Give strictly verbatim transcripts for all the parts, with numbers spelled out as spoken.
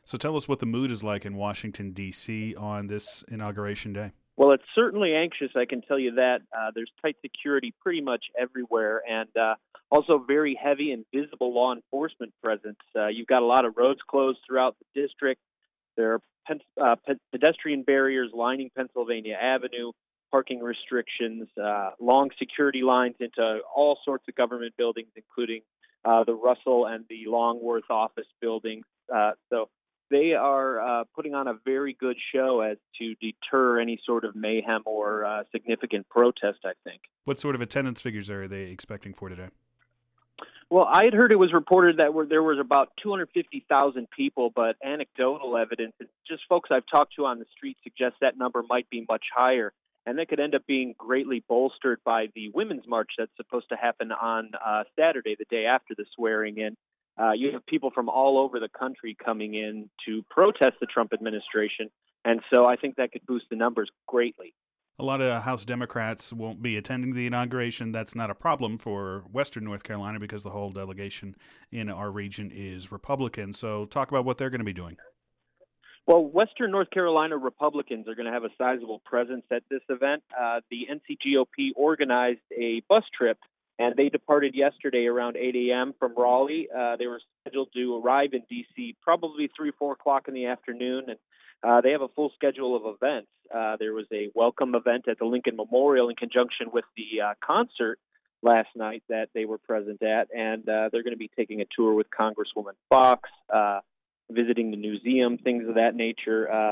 So tell us what the mood is like in Washington, D C on this Inauguration Day. Well, it's certainly anxious, I can tell you that. Uh, there's tight security pretty much everywhere, and uh, also very heavy and visible law enforcement presence. Uh, you've got a lot of roads closed throughout the district. There are pen- uh, pe- pedestrian barriers lining Pennsylvania Avenue, parking restrictions, uh, long security lines into all sorts of government buildings, including uh, the Russell and the Longworth office buildings. Uh, so they are uh, putting on a very good show as to deter any sort of mayhem or uh, significant protest, I think. What sort of attendance figures are they expecting for today? Well, I had heard it was reported that there was about two hundred fifty thousand people, but anecdotal evidence, just folks I've talked to on the street, suggests that number might be much higher. And that could end up being greatly bolstered by the Women's March that's supposed to happen on uh, Saturday, the day after the swearing in. Uh, you have people from all over the country coming in to protest the Trump administration, and so I think that could boost the numbers greatly. A lot of House Democrats won't be attending the inauguration. That's not a problem for Western North Carolina because the whole delegation in our region is Republican. So talk about what they're going to be doing. Well, Western North Carolina Republicans are going to have a sizable presence at this event. Uh, the N C G O P organized a bus trip, and they departed yesterday around eight a.m. from Raleigh. Uh, they were scheduled to arrive in D C probably three, four o'clock in the afternoon, and uh, they have a full schedule of events. Uh, there was a welcome event at the Lincoln Memorial in conjunction with the uh, concert last night that they were present at, and uh, they're going to be taking a tour with Congresswoman Fox, uh, visiting the museum, things of that nature. Uh,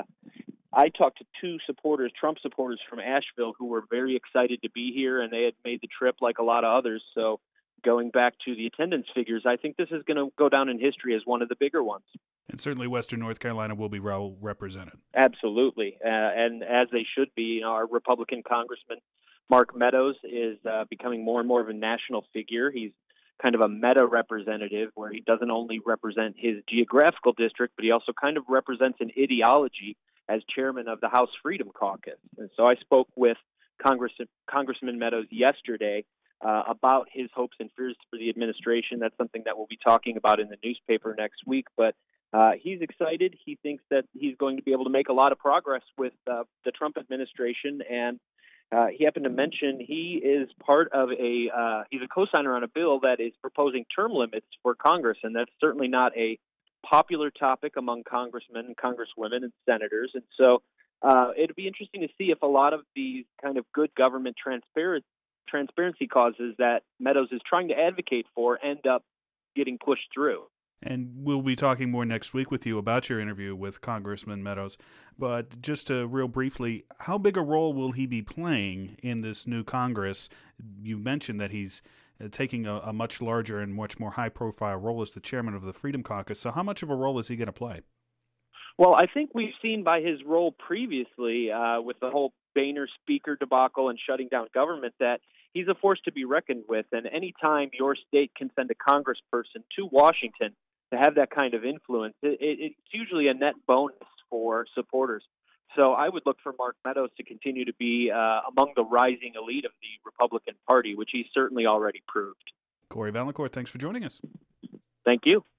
I talked to two supporters, Trump supporters from Asheville, who were very excited to be here, and they had made the trip like a lot of others. So going back to the attendance figures, I think this is going to go down in history as one of the bigger ones. And certainly Western North Carolina will be well represented. Absolutely, uh, and as they should be. You know, our Republican Congressman Mark Meadows is uh, becoming more and more of a national figure. He's kind of a meta representative where he doesn't only represent his geographical district, but he also kind of represents an ideology as chairman of the House Freedom Caucus. And so I spoke with Congress, Congressman Meadows yesterday uh, about his hopes and fears for the administration. That's something that we'll be talking about in the newspaper next week. But uh, he's excited. He thinks that he's going to be able to make a lot of progress with uh, the Trump administration. And Uh, he happened to mention he is part of a, uh, he's a co-signer on a bill that is proposing term limits for Congress, and that's certainly not a popular topic among congressmen and congresswomen and senators. And so uh, it'd be interesting to see if a lot of these kind of good government transparency, transparency causes that Meadows is trying to advocate for end up getting pushed through. And we'll be talking more next week with you about your interview with Congressman Meadows. But just to real briefly, how big a role will he be playing in this new Congress? You mentioned that he's taking a, a much larger and much more high-profile role as the chairman of the Freedom Caucus. So how much of a role is he going to play? Well, I think we've seen by his role previously uh, with the whole Boehner speaker debacle and shutting down government that he's a force to be reckoned with. And any time your state can send a congressperson to Washington to have that kind of influence, it, it, it's usually a net bonus for supporters. So I would look for Mark Meadows to continue to be uh, among the rising elite of the Republican Party, which he's certainly already proved. Corey Valancourt, thanks for joining us. Thank you.